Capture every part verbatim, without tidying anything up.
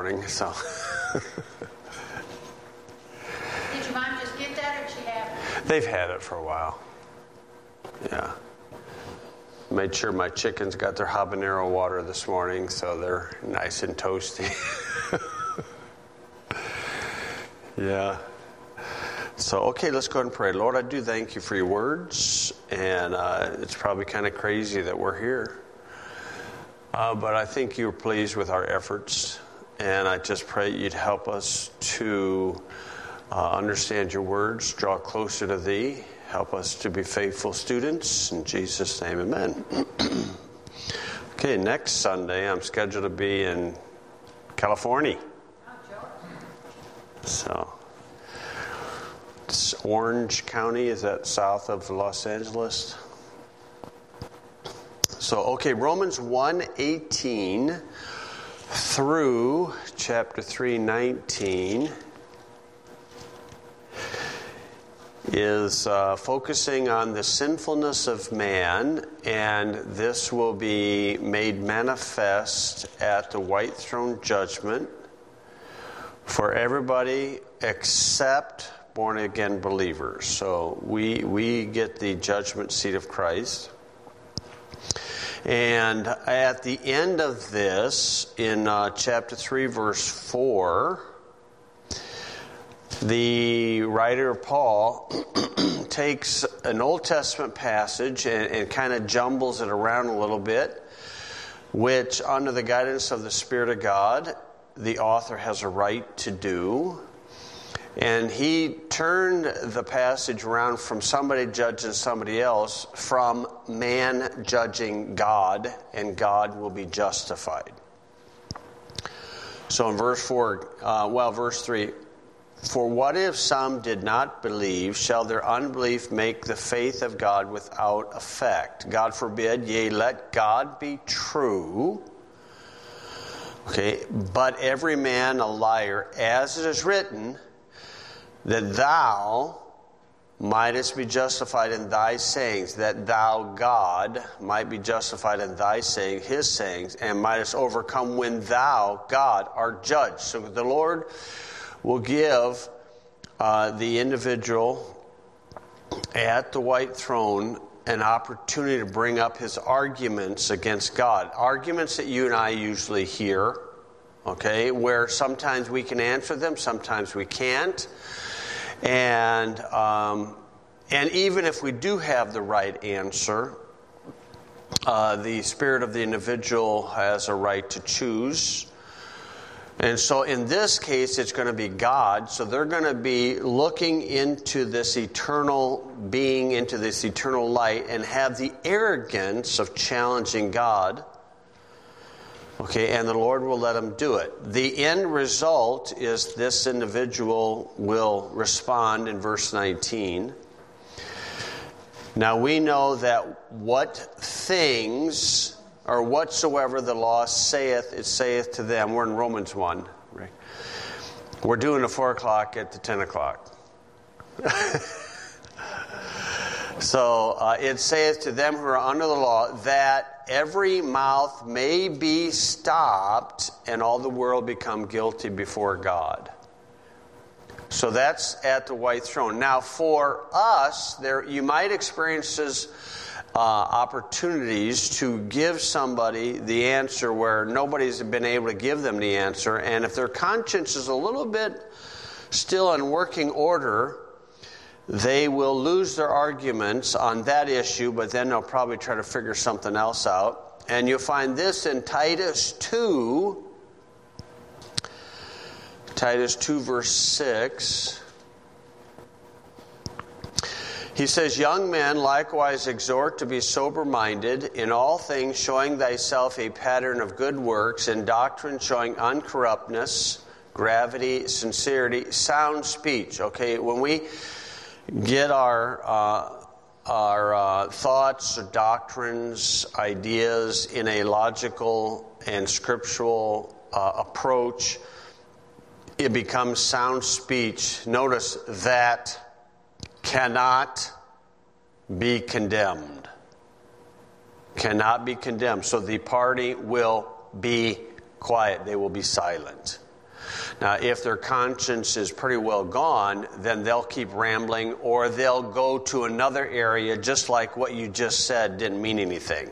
morning, so. Did your mom just get that, or did she have it? They've had it for a while. Yeah. Made sure my chickens got their habanero water this morning, so they're nice and toasty. Yeah. So, okay, let's go ahead and pray. Lord, I do thank you for your words, and uh, it's probably kind of crazy that we're here. Uh, but I think you're pleased with our efforts, and I just pray you'd help us to uh, understand your words, draw closer to thee, help us to be faithful students. In Jesus' name, amen. Okay, next Sunday I'm scheduled to be in California. So, it's Orange County, is that south of Los Angeles? So, okay, Romans one eighteen through chapter three nineteen is uh, focusing on the sinfulness of man, and this will be made manifest at the white throne judgment for everybody except born-again believers. So we we get the judgment seat of Christ. And at the end of this, in uh, chapter three, verse four, the writer Paul takes an Old Testament passage and, and kind of jumbles it around a little bit, which under the guidance of the Spirit of God, the author has a right to do. And he turned the passage around from somebody judging somebody else, from man judging God, and God will be justified. So in verse four, uh, well, verse three, for what if some did not believe? Shall their unbelief make the faith of God without effect? God forbid, yea, let God be true. Okay, but every man a liar, as it is written, that thou mightest be justified in thy sayings, that thou, God, might be justified in thy saying, his sayings, and mightest overcome when thou, God, art judged. So the Lord will give uh, the individual at the white throne an opportunity to bring up his arguments against God. Arguments that you and I usually hear, okay, where sometimes we can answer them, sometimes we can't. And um, and even if we do have the right answer, uh, the spirit of the individual has a right to choose. And so in this case, it's going to be God. So they're going to be looking into this eternal being, into this eternal light, and have the arrogance of challenging God. Okay, and the Lord will let them do it. The end result is this individual will respond in verse nineteen. Now we know that what things or whatsoever the law saith, it saith to them. We're in Romans one. Right? We're doing the four o'clock at the ten o'clock. So uh, it saith to them who are under the law that every mouth may be stopped and all the world become guilty before God. So that's at the white throne. Now for us, there you might experience this, uh, opportunities to give somebody the answer where nobody's been able to give them the answer. And if their conscience is a little bit still in working order, they will lose their arguments on that issue, but then they'll probably try to figure something else out. And you'll find this in Titus two, Titus two verse six. He says, young men likewise exhort to be sober-minded, in all things showing thyself a pattern of good works, in doctrine showing uncorruptness, gravity, sincerity, sound speech. Okay, when we get our uh, our uh, thoughts, or doctrines, ideas in a logical and scriptural uh, approach, it becomes sound speech. Notice that cannot be condemned. Cannot be condemned. So the party will be quiet. They will be silent. Now, if their conscience is pretty well gone, then they'll keep rambling, or they'll go to another area just like what you just said didn't mean anything.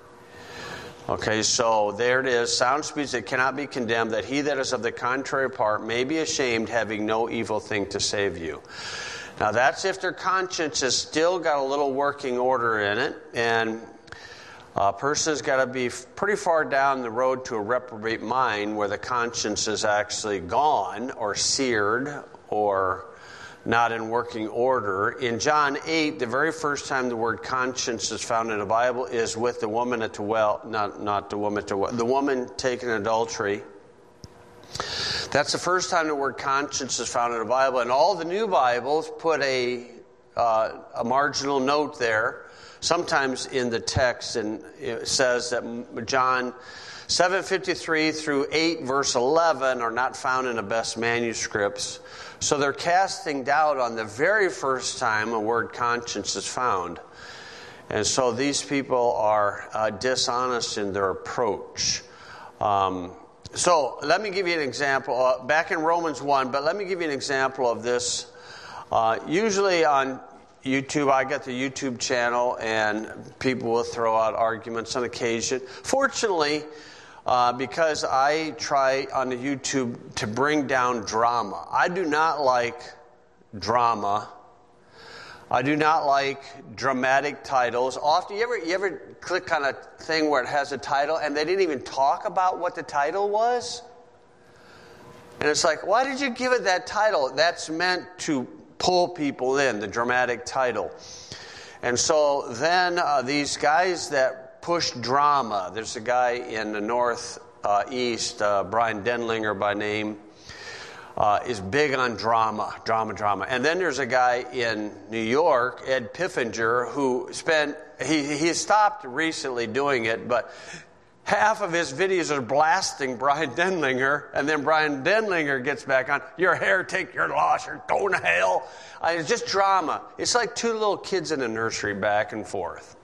Okay, so there it is. Sound speech that cannot be condemned, that he that is of the contrary part may be ashamed, having no evil thing to save you. Now, that's if their conscience has still got a little working order in it, and a person's got to be pretty far down the road to a reprobate mind where the conscience is actually gone or seared or not in working order. In John eight, the very first time the word conscience is found in the Bible is with the woman at the well, not, not the woman at the well, the woman taken in adultery. That's the first time the word conscience is found in the Bible. And all the new Bibles put a, uh, a marginal note there, sometimes in the text, and it says that John seven fifty-three through eight verse eleven are not found in the best manuscripts. So they're casting doubt on the very first time a word conscience is found. And so these people are uh, dishonest in their approach. Um, so let me give you an example. Uh, back in Romans one, but let me give you an example of this. Uh, usually on YouTube, I got the YouTube channel, and people will throw out arguments on occasion. Fortunately, uh, because I try on the YouTube to bring down drama. I do not like drama. I do not like dramatic titles. Often, you ever you ever click on a thing where it has a title and they didn't even talk about what the title was? And it's like, why did you give it that title? That's meant to pull people in, the dramatic title. And so then uh, these guys that push drama, there's a guy in the north uh, east, uh, Brian Denlinger by name, uh, is big on drama, drama, drama. And then there's a guy in New York, Ed Piffinger, who spent, he, he stopped recently doing it, but half of his videos are blasting Brian Denlinger, and then Brian Denlinger gets back on, your hair, take your loss, you're going to hell. I mean, it's just drama. It's like two little kids in a nursery back and forth.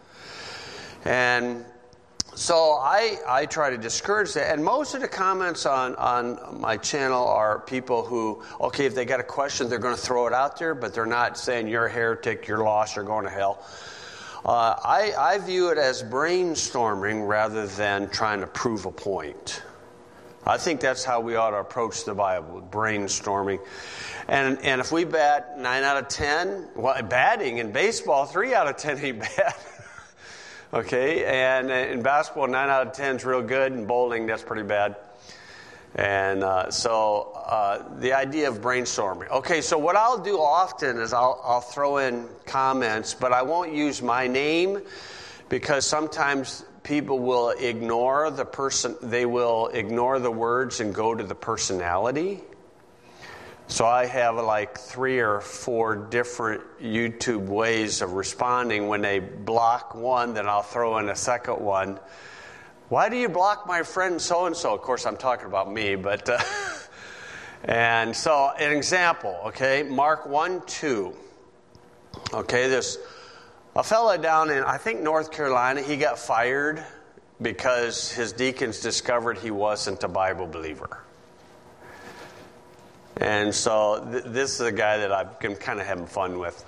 And so I I try to discourage that. And most of the comments on, on my channel are people who, okay, if they got a question, they're going to throw it out there, but they're not saying your hair, take your loss, you're going to hell. Uh, I, I view it as brainstorming rather than trying to prove a point. I think that's how we ought to approach the Bible, brainstorming. And and if we bat nine out of ten, well, batting in baseball, three out of ten ain't bad. Okay, and in basketball, nine out of ten is real good. In bowling, that's pretty bad. And uh, so uh, the idea of brainstorming. Okay, so what I'll do often is I'll, I'll throw in comments, but I won't use my name because sometimes people will ignore the person. They will ignore the words and go to the personality. So I have like three or four different YouTube ways of responding. When they block one, then I'll throw in a second one. Why do you block my friend so-and-so? Of course, I'm talking about me, but... Uh, and so, an example, okay? Mark one two. Okay, there's a fella down in, I think, North Carolina. He got fired because his deacons discovered he wasn't a Bible believer. And so, th- this is a guy that I've been kind of having fun with.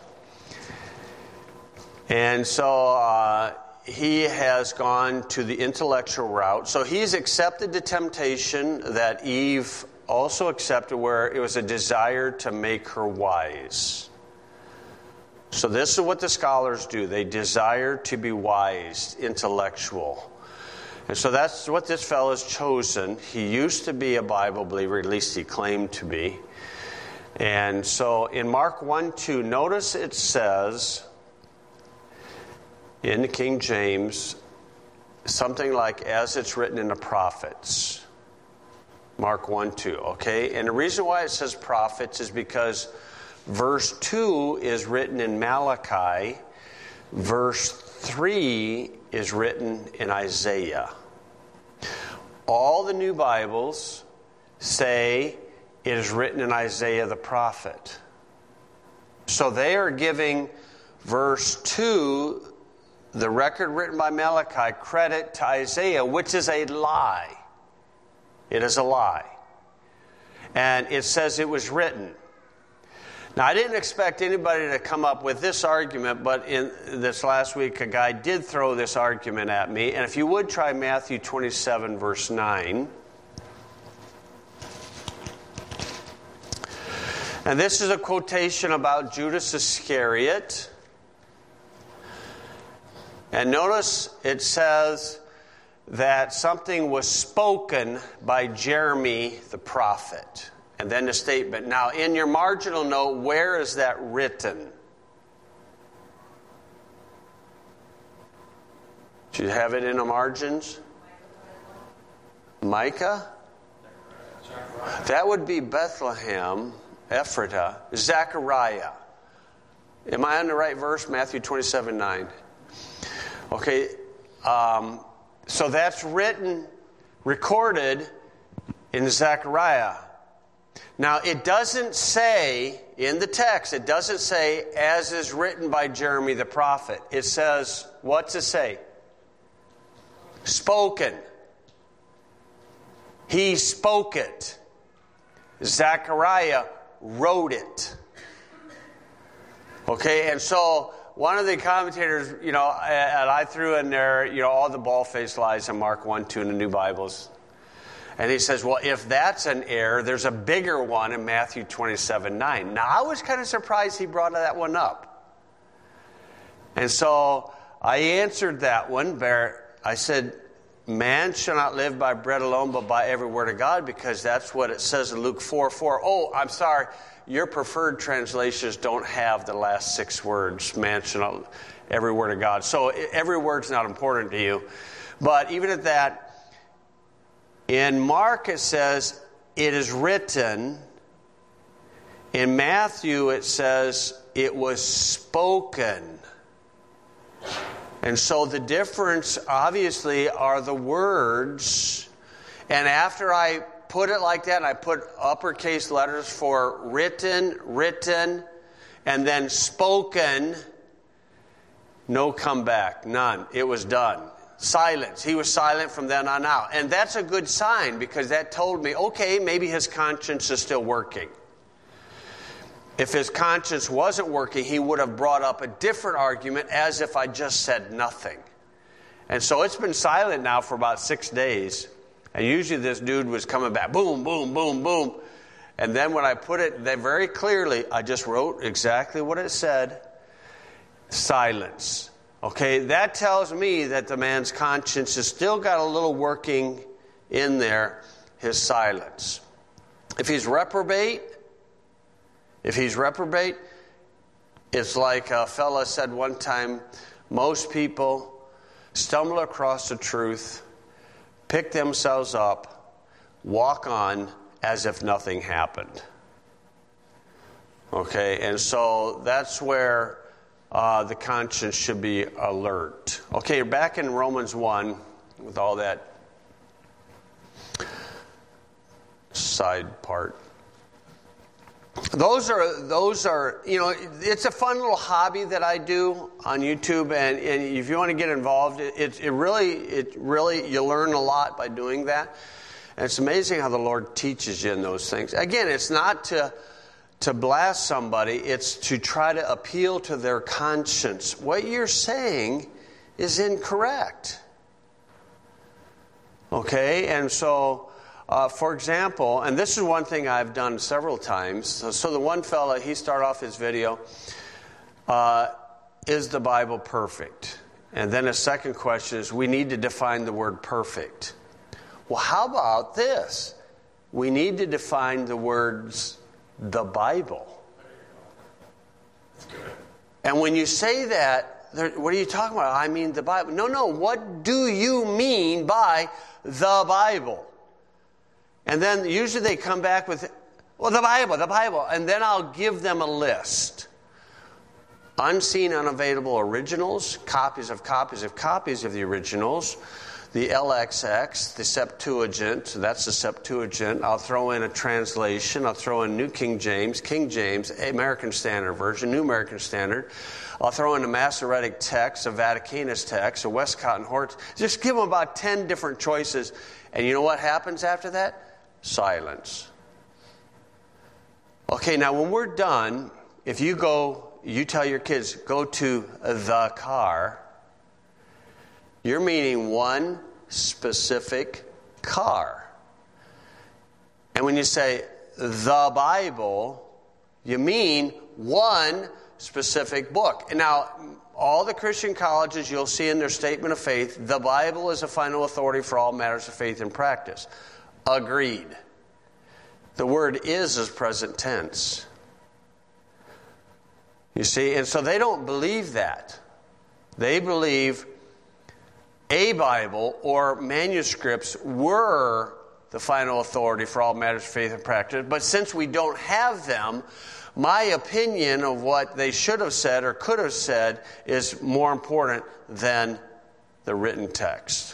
And so... Uh, he has gone to the intellectual route. So he's accepted the temptation that Eve also accepted, where it was a desire to make her wise. So this is what the scholars do. They desire to be wise, intellectual. And so that's what this fellow's chosen. He used to be a Bible believer, at least he claimed to be. And so in Mark one two, notice it says... in the King James, something like, as it's written in the prophets. Mark one two, okay? And the reason why it says prophets is because verse two is written in Malachi. Verse three is written in Isaiah. All the new Bibles say it is written in Isaiah the prophet. So they are giving verse two... the record written by Malachi, credit to Isaiah, which is a lie. It is a lie. And it says it was written. Now, I didn't expect anybody to come up with this argument, but in this last week, a guy did throw this argument at me. And if you would try Matthew twenty-seven, verse nine. And this is a quotation about Judas Iscariot. And notice it says that something was spoken by Jeremy the prophet. And then the statement. Now, in your marginal note, where is that written? Do you have it in the margins? Micah? That would be Bethlehem, Ephrata, Zechariah. Am I on the right verse? Matthew twenty-seven nine. Okay, um, so that's written, recorded in Zechariah. Now, it doesn't say, in the text, it doesn't say, as is written by Jeremy the prophet. It says, what's it say? Spoken. He spoke it. Zechariah wrote it. Okay, and so one of the commentators, you know, and I threw in there, you know, all the bald-faced lies in Mark one, two in the New Bibles. And he says, well, if that's an error, there's a bigger one in Matthew twenty-seven nine. Now, I was kind of surprised he brought that one up. And so I answered that one. I said, man shall not live by bread alone, but by every word of God, because that's what it says in Luke four four. Oh, I'm sorry. Your preferred translations don't have the last six words, man shall not, every word of God. So every word's not important to you. But even at that, in Mark it says, it is written. In Matthew it says, it was spoken. And so the difference, obviously, are the words. And after I put it like that, and I put uppercase letters for written, written, and then spoken, no comeback, none. It was done. Silence. He was silent from then on out. And that's a good sign, because that told me, okay, maybe his conscience is still working. If his conscience wasn't working, he would have brought up a different argument, as if I just said nothing. And so it's been silent now for about six days. And usually this dude was coming back, boom, boom, boom, boom. And then when I put it there very clearly, I just wrote exactly what it said. Silence. Okay, that tells me that the man's conscience has still got a little working in there, his silence. If he's reprobate, if he's reprobate, it's like a fella said one time, most people stumble across the truth, pick themselves up, walk on as if nothing happened. Okay, and so that's where uh, the conscience should be alert. Okay, you're back in Romans one with all that side part. Those are, those are, you know, it's a fun little hobby that I do on YouTube, and, and if you want to get involved, it, it really, it really, you learn a lot by doing that. And it's amazing how the Lord teaches you in those things. Again, it's not to, to blast somebody, it's to try to appeal to their conscience. What you're saying is incorrect. Okay, and so... Uh, for example, and this is one thing I've done several times. So, so the one fella, he started off his video, uh, is the Bible perfect? And then a second question is, we need to define the word perfect. Well, how about this? We need to define the words, the Bible. That's good. And when you say that, what are you talking about? I mean the Bible. No, no, what do you mean by the Bible? And then usually they come back with, well, the Bible, the Bible. And then I'll give them a list. Unseen, unavailable originals, copies of copies of copies of the originals, the L X X, the Septuagint, so that's the Septuagint. I'll throw in a translation. I'll throw in New King James, King James, American Standard Version, New American Standard. I'll throw in a Masoretic text, a Vaticanus text, a Westcott and Hort. Just give them about ten different choices. And you know what happens after that? Silence. Okay, now when we're done, if you go, you tell your kids, go to the car, you're meaning one specific car. And when you say the Bible, you mean one specific book. And now, all the Christian colleges, you'll see in their statement of faith, the Bible is a final authority for all matters of faith and practice. Agreed. The word is is present tense. You see, and so they don't believe that. They believe a Bible or manuscripts were the final authority for all matters of faith and practice. But since we don't have them, my opinion of what they should have said or could have said is more important than the written text.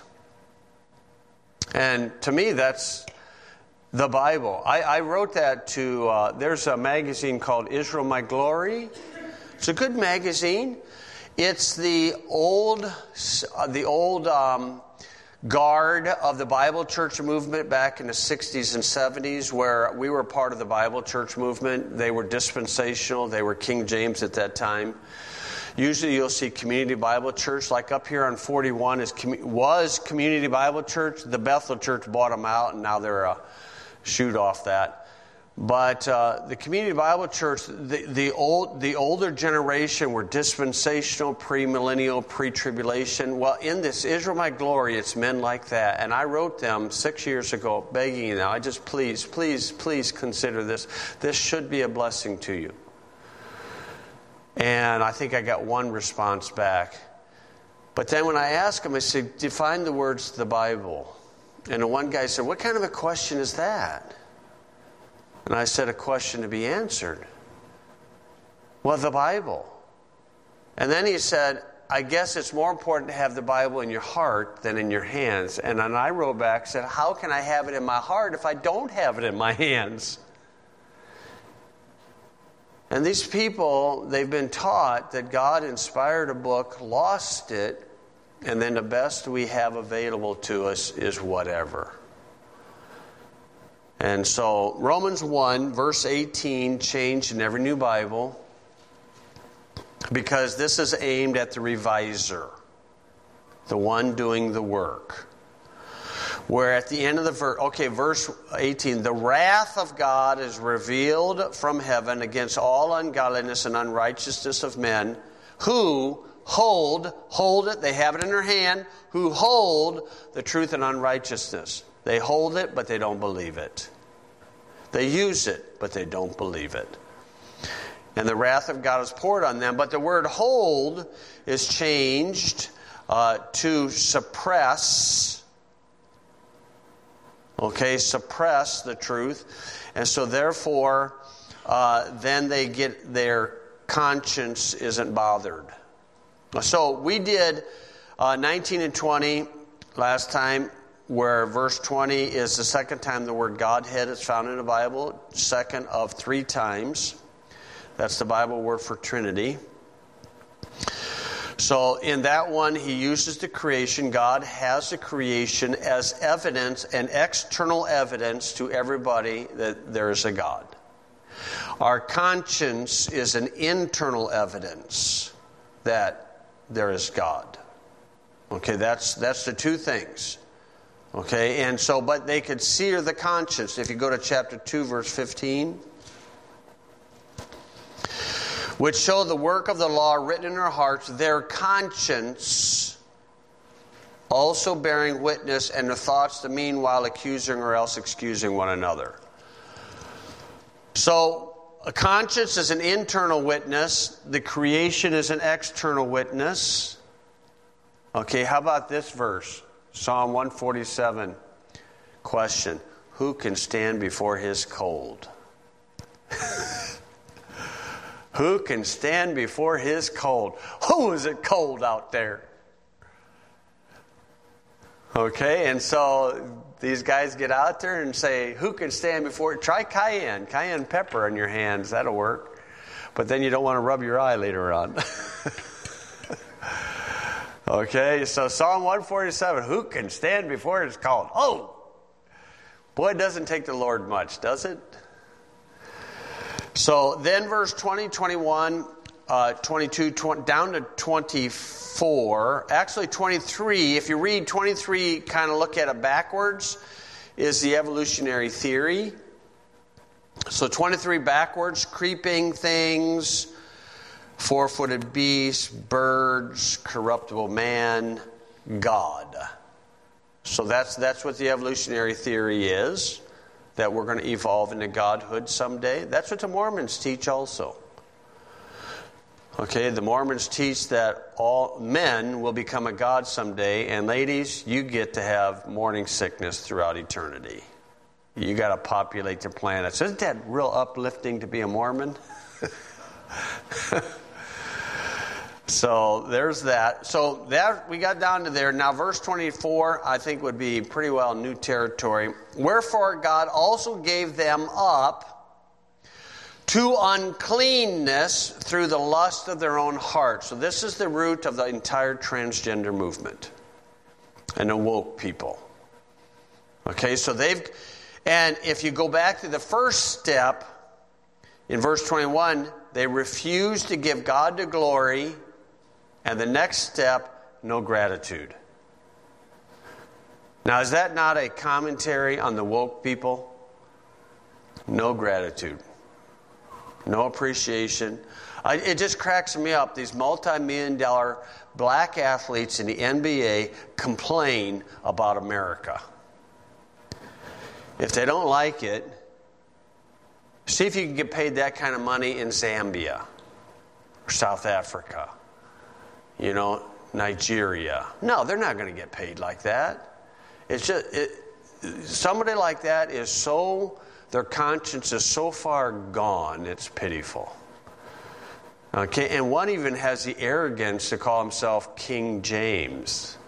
And to me, that's the Bible. I, I wrote that to, uh, there's a magazine called Israel My Glory. It's a good magazine. It's the old, uh, the old um, guard of the Bible Church movement back in the sixties and seventies, where we were part of the Bible Church movement. They were dispensational. They were King James at that time. Usually you'll see Community Bible Church, like up here on forty-one is was Community Bible Church. The Bethel Church bought them out, and now they're a shoot off that. But uh, the Community Bible Church, the, the old, the older generation were dispensational, premillennial, pre-tribulation. Well, in this Israel My Glory, it's men like that. And I wrote them six years ago, begging them. I just, please, please, please consider this. This should be a blessing to you. And I think I got one response back. But then when I asked them, I said, define the words of the Bible. And the one guy said, what kind of a question is that? And I said, a question to be answered. Well, the Bible. And then he said, I guess it's more important to have the Bible in your heart than in your hands. And then I wrote back and said, how can I have it in my heart if I don't have it in my hands? And these people, they've been taught that God inspired a book, lost it, and then the best we have available to us is whatever. And so Romans one, verse eighteen, changed in every new Bible because this is aimed at the reviser, the one doing the work. Where at the end of the verse, okay, verse eighteen, the wrath of God is revealed from heaven against all ungodliness and unrighteousness of men who hold, hold it, they have it in their hand, who hold the truth in unrighteousness. They hold it, but they don't believe it. They use it, but they don't believe it. And the wrath of God is poured on them. But the word hold is changed uh, to suppress. Okay, suppress the truth. And so therefore, uh, then they get, their conscience isn't bothered. So we did uh, nineteen and twenty last time, where verse twenty is the second time the word Godhead is found in the Bible, second of three times. That's the Bible word for Trinity. So in that one, he uses the creation. God has the creation as evidence and external evidence to everybody that there is a God. Our conscience is an internal evidence that there is God. Okay, that's that's the two things. Okay, and so, but they could sear the conscience. If you go to chapter two, verse fifteen, which show the work of the law written in their hearts, their conscience also bearing witness, and the thoughts the meanwhile accusing or else excusing one another. So, a conscience is an internal witness. The creation is an external witness. Okay, how about this verse? Psalm one forty-seven. Question. Who can stand before his cold? Who can stand before his cold? Oh, is it cold out there? Okay, and so these guys get out there and say, who can stand before it? Try cayenne, cayenne pepper on your hands. That'll work. But then you don't want to rub your eye later on. Okay, so Psalm one forty-seven, who can stand before it's called? Oh! Boy, it doesn't take the Lord much, does it? So then verse twenty, twenty-one, uh, twenty-two, twenty, down to twenty-four, actually twenty-three, if you read twenty-three, kind of look at it backwards, is the evolutionary theory. So twenty-three backwards, creeping things, four-footed beasts, birds, corruptible man, God. So that's that's what the evolutionary theory is, that we're going to evolve into godhood someday. That's what the Mormons teach also. Okay, the Mormons teach that all men will become a god someday, and ladies, you get to have morning sickness throughout eternity. You got to populate the planets. Isn't that real uplifting to be a Mormon? So there's that. So that we got down to there. Now verse twenty-four, I think, would be pretty well new territory. Wherefore God also gave them up to uncleanness through the lust of their own hearts. So this is the root of the entire transgender movement and the woke people. Okay, so they've, and if you go back to the first step, in verse twenty-one, they refuse to give God the glory, and the next step, no gratitude. Now, is that not a commentary on the woke people? No gratitude. No appreciation. I, it just cracks me up. These multi-million dollar black athletes in the N B A complain about America. If they don't like it, see if you can get paid that kind of money in Zambia or South Africa, you know, Nigeria. No, they're not going to get paid like that. It's just it, somebody like that is so, their conscience is so far gone, it's pitiful. Okay, and one even has the arrogance to call himself King James.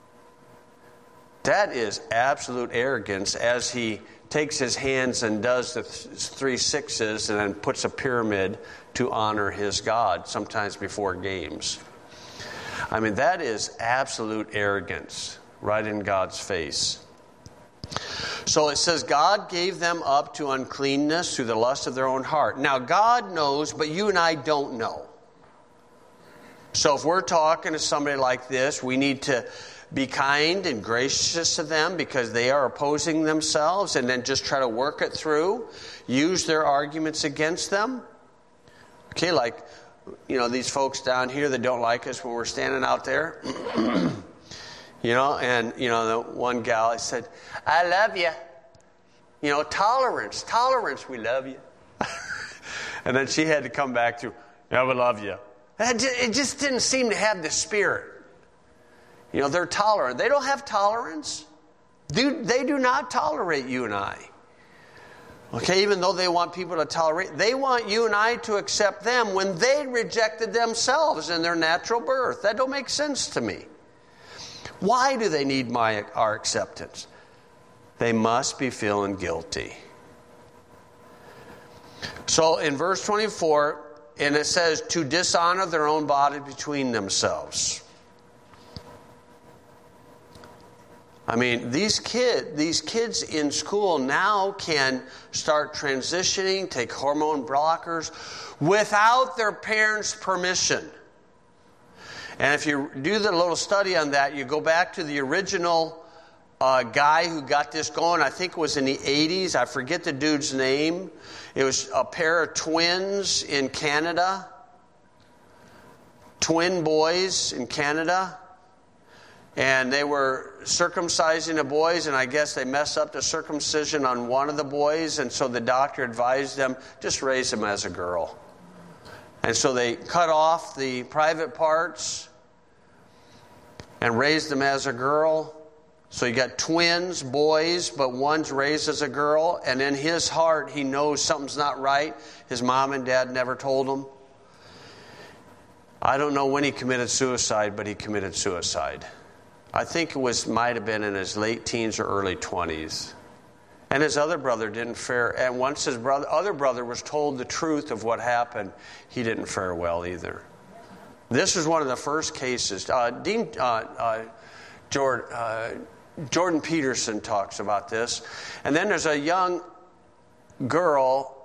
That is absolute arrogance, as he takes his hands and does the th- three sixes and then puts a pyramid to honor his God, sometimes before games. I mean, that is absolute arrogance right in God's face. So it says, God gave them up to uncleanness through the lust of their own heart. Now, God knows, but you and I don't know. So if we're talking to somebody like this, we need to be kind and gracious to them because they are opposing themselves, and then just try to work it through. Use their arguments against them. Okay, like, you know, these folks down here that don't like us when we're standing out there. You know, and, you know, the one gal, I said, I love you. You know, tolerance, tolerance, we love you. And then she had to come back to, yeah, we love you. It just didn't seem to have the spirit. You know, they're tolerant. They don't have tolerance. They do not tolerate you and I. Okay, even though they want people to tolerate, they want you and I to accept them when they rejected themselves in their natural birth. That don't make sense to me. Why do they need my our acceptance? They must be feeling guilty. So in verse twenty-four, and it says, to dishonor their own body between themselves. I mean, these kid, these kids in school now can start transitioning, take hormone blockers without their parents' permission. And if you do the little study on that, you go back to the original uh, guy who got this going. I think it was in the eighties. I forget the dude's name. It was a pair of twins in Canada. Twin boys in Canada. And they were circumcising the boys, and I guess they messed up the circumcision on one of the boys, and so the doctor advised them, just raise them as a girl. And so they cut off the private parts and raised them as a girl. So you got twins, boys, but one's raised as a girl, and in his heart he knows something's not right. His mom and dad never told him. I don't know when he committed suicide, but he committed suicide. I think it was might have been in his late teens or early twenties. And his other brother didn't fare, and once his brother, other brother was told the truth of what happened, he didn't fare well either. This was one of the first cases. Uh, Dean uh, uh, Jordan, uh, Jordan Peterson talks about this. And then there's a young girl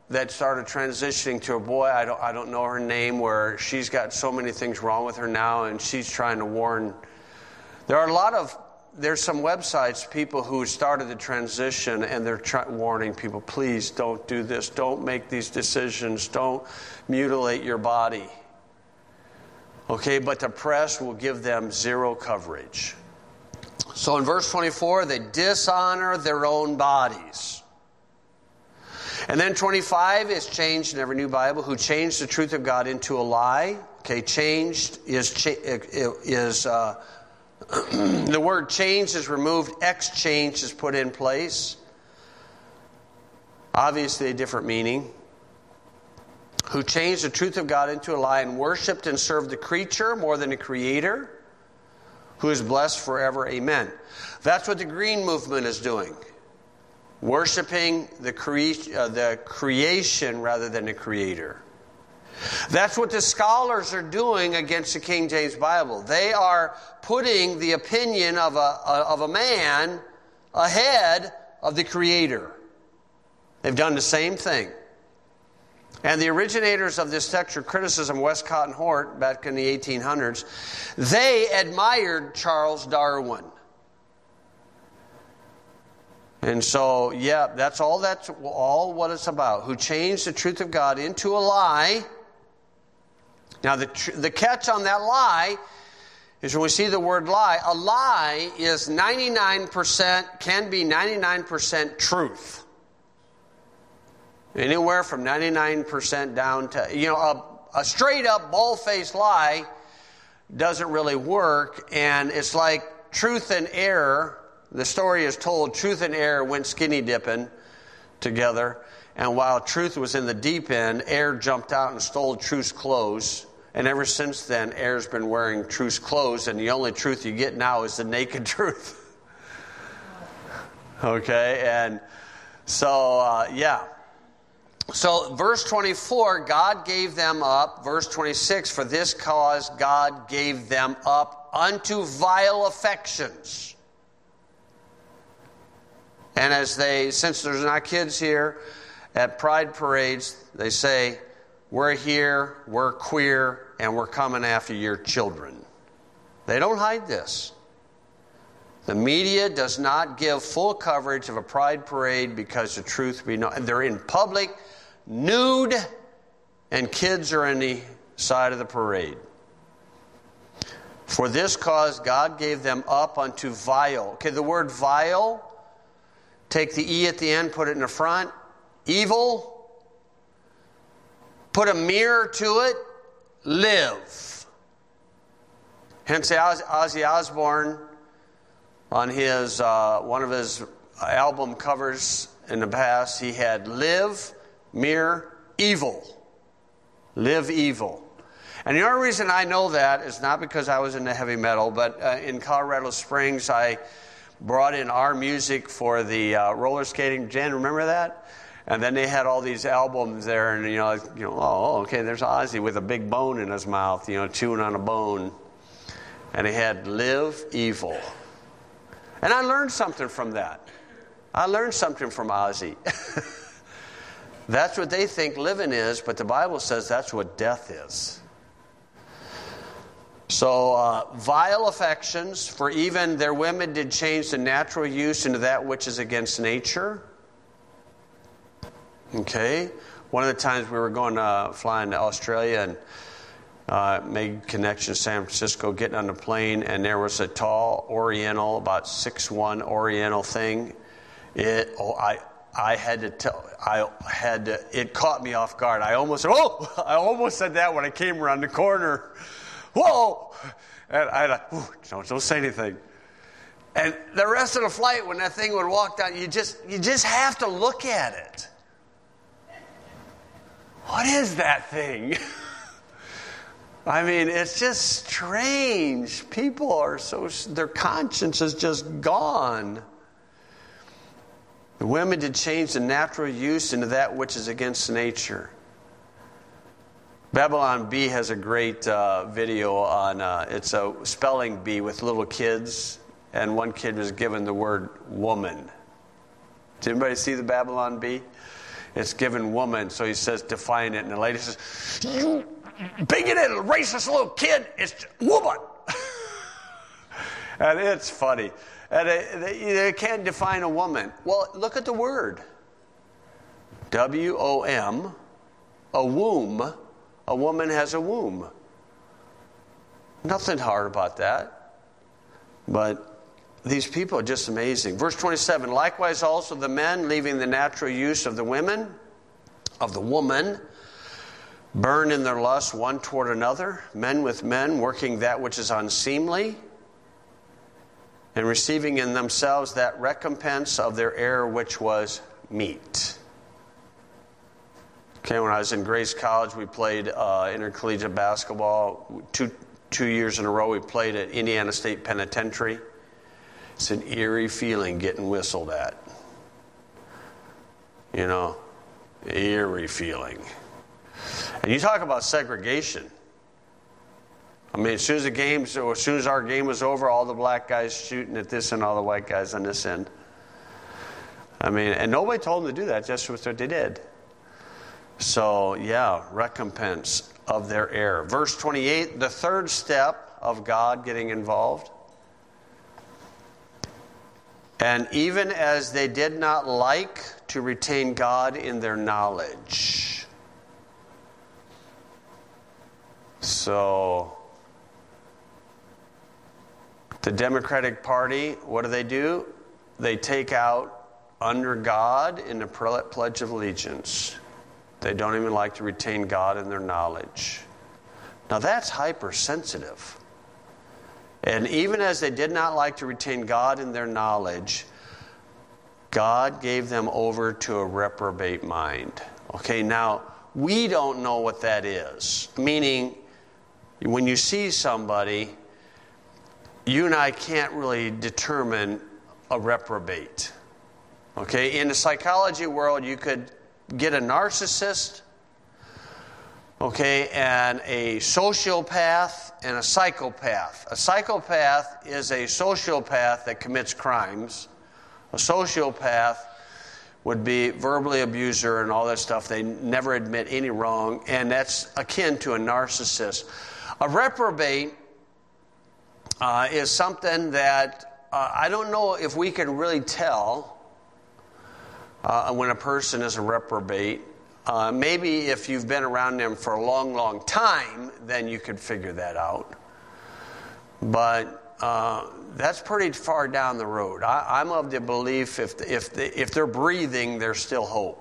that started transitioning to a boy. I don't, I don't know her name, where she's got so many things wrong with her now, and she's trying to warn. There are a lot of, there's some websites, people who started the transition, and they're try, warning people, please don't do this. Don't make these decisions. Don't mutilate your body. Okay, but the press will give them zero coverage. So in verse twenty-four, they dishonor their own bodies. And then twenty-five is changed in every new Bible, who changed the truth of God into a lie. Okay, changed is, is uh, the word changed is removed, exchanged is put in place. Obviously a different meaning. Who changed the truth of God into a lie and worshipped and served the creature more than the Creator, who is blessed forever. Amen. That's what the Green Movement is doing. Worshipping the, cre- uh, the creation rather than the Creator. That's what the scholars are doing against the King James Bible. They are putting the opinion of a, of a man ahead of the Creator. They've done the same thing. And the originators of this textual criticism, Westcott and Hort, back in the eighteen hundreds, they admired Charles Darwin. And so, yeah, that's all that's all what it's about. Who changed the truth of God into a lie. Now, the tr- the catch on that lie is when we see the word lie, a lie is ninety-nine percent, can be ninety-nine percent truth. Anywhere from ninety-nine percent down to, you know, a, a straight-up, bald-faced lie doesn't really work. And it's like truth and error. The story is told, truth and error went skinny dipping together. And while truth was in the deep end, error jumped out and stole truth's clothes. And ever since then, error's been wearing truth's clothes. And the only truth you get now is the naked truth. Okay, and so, uh, yeah. So, verse twenty-four, God gave them up. Verse twenty-six, for this cause God gave them up unto vile affections. And as they, since there's not kids here, at pride parades, they say, we're here, we're queer, and we're coming after your children. They don't hide this. The media does not give full coverage of a pride parade because the truth be known. They're in public, nude, and kids are in the side of the parade. For this cause God gave them up unto vile. Okay, the word vile, take the E at the end, put it in the front. Evil. Put a mirror to it. Live. Hence Ozzy Osbourne, on his uh, one of his album covers in the past, he had live, mirror, evil. Live evil. And the only reason I know that is not because I was into heavy metal, but uh, in Colorado Springs, I brought in our music for the uh, roller skating. Jen, remember that? And then they had all these albums there, and you know, you know, oh, okay, there's Ozzy with a big bone in his mouth, you know, chewing on a bone. And he had live evil. And I learned something from that. I learned something from Ozzy. That's what they think living is, but the Bible says that's what death is. So, uh, vile affections, for even their women did change the natural use into that which is against nature. Okay. One of the times we were going to flying to Australia and uh, made connection to San Francisco, getting on the plane, and there was a tall Oriental, about six one Oriental thing. It, oh, I, I had to tell, I had to, it caught me off guard. I almost, oh, I almost said that when I came around the corner. Whoa! And I like, don't, don't say anything. And the rest of the flight, when that thing would walk down, you just, you just have to look at it. What is that thing? I mean, it's just strange. People are so, their conscience is just gone. The women did change the natural use into that which is against nature. Babylon Bee has a great uh, video on, uh, it's a spelling bee with little kids, and one kid was given the word woman. Did anybody see the Babylon Bee? it's given woman. So he says, define it. And the lady says, you bigoted, racist little kid, it's woman. And it's funny. And they, they can't define a woman. Well, look at the word. W O M, a womb. A woman has a womb. Nothing hard about that. But these people are just amazing. Verse twenty-seven, likewise also the men, leaving the natural use of the women, of the woman, burn in their lust one toward another, men with men, working that which is unseemly, and receiving in themselves that recompense of their error which was meet. Okay, when I was in Grace College, we played uh, intercollegiate basketball. Two, two years in a row, we played at Indiana State Penitentiary. It's an eerie feeling getting whistled at. You know, eerie feeling. And you talk about segregation. I mean, as soon as the game, so as soon as our game was over, all the black guys shooting at this and all the white guys on this end. I mean, and nobody told them to do that, just what they did. So, yeah, recompense of their error. Verse twenty-eight, the third step of God getting involved. And even as they did not like to retain God in their knowledge. So, the Democratic Party, what do they do? They take out under God in the Pledge of Allegiance. They don't even like to retain God in their knowledge. Now that's hypersensitive. And even as they did not like to retain God in their knowledge, God gave them over to a reprobate mind. Okay, now we don't know what that is. Meaning, when you see somebody, you and I can't really determine a reprobate. Okay, in the psychology world, you could get a narcissist, okay, and a sociopath and a psychopath. A psychopath is a sociopath that commits crimes. A sociopath would be verbally abuser and all that stuff. They never admit any wrong, and that's akin to a narcissist. A reprobate uh, is something that uh, I don't know if we can really tell Uh, when a person is a reprobate. Uh, maybe if you've been around them for a long, long time, then you could figure that out. But uh, that's pretty far down the road. I, I'm of the belief if if they, if they're breathing, there's still hope.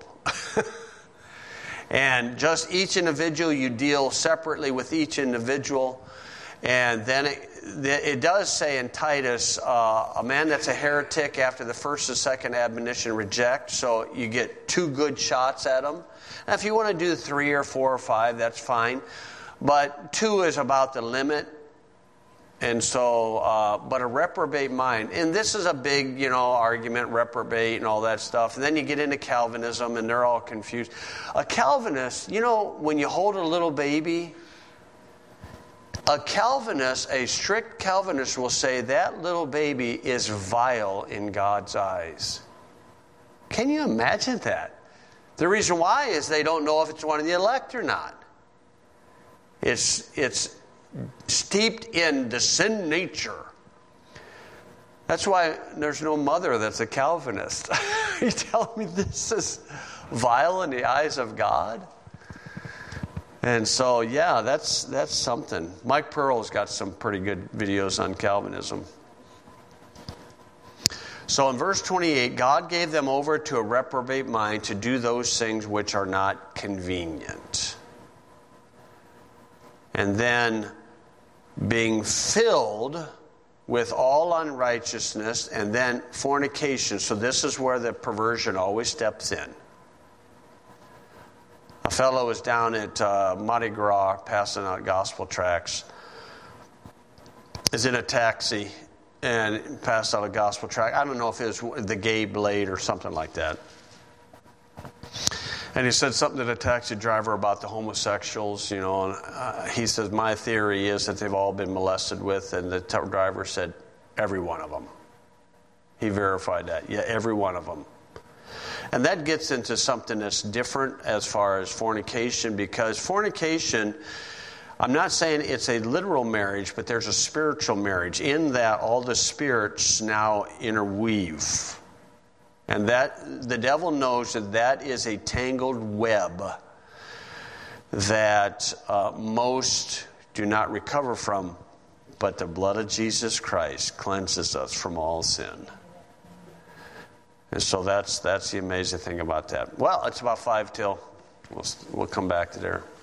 And just each individual, you deal separately with each individual. And then it, it does say in Titus, uh, a man that's a heretic after the first and second admonition reject. So you get two good shots at them. Now, if you want to do three or four or five, that's fine. But two is about the limit. And so, uh, but a reprobate mind, and this is a big, you know, argument, reprobate and all that stuff. And then you get into Calvinism, and they're all confused. A Calvinist, you know, when you hold a little baby, a Calvinist, a strict Calvinist will say that little baby is vile in God's eyes. Can you imagine that? The reason why is they don't know if it's one of the elect or not. It's it's steeped in the sin nature. That's why there's no mother that's a Calvinist. You tell me this is vile in the eyes of God? And so, yeah, that's that's something. Mike Pearl's got some pretty good videos on Calvinism. So in verse twenty-eight, God gave them over to a reprobate mind to do those things which are not convenient. And then being filled with all unrighteousness, and then fornication. So this is where the perversion always steps in. A fellow was down at uh, Mardi Gras passing out gospel tracts. Is in a taxi and passed out a gospel tract. I don't know if it was the Gay Blade or something like that. And he said something to the taxi driver about the homosexuals, you know. And uh, he says, my theory is that they've all been molested with. And the t- driver said, every one of them. He verified that. Yeah, every one of them. And that gets into something that's different as far as fornication, because fornication, I'm not saying it's a literal marriage, but there's a spiritual marriage in that all the spirits now interweave. And that the devil knows that that is a tangled web that uh, most do not recover from, but the blood of Jesus Christ cleanses us from all sin. And so that's that's the amazing thing about that. Well, it's about five till. We'll, we'll come back to there.